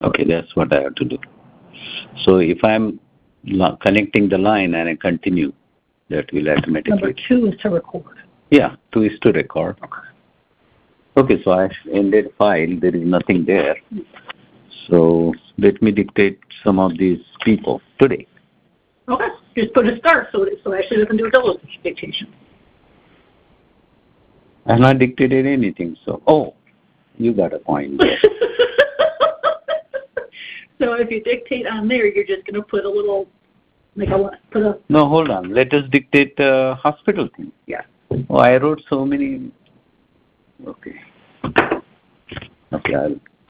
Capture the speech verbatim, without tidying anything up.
Okay, that's what I have to do. So if I'm connecting the line and I continue, that will automatically... Number two is to record. Yeah, two is to record. Okay. Okay, so I ended file. There is nothing there. So let me dictate some of these people today. Okay, just put a start so it, so Ashley doesn't do a double dictation. I have not dictated anything, so... Oh, you got a point there. So if you dictate on there, you're just going to put a little, like a, put a... No, hold on. Let us dictate uh, hospital thing. Yeah. Oh, I wrote so many... Okay. Okay, I'll...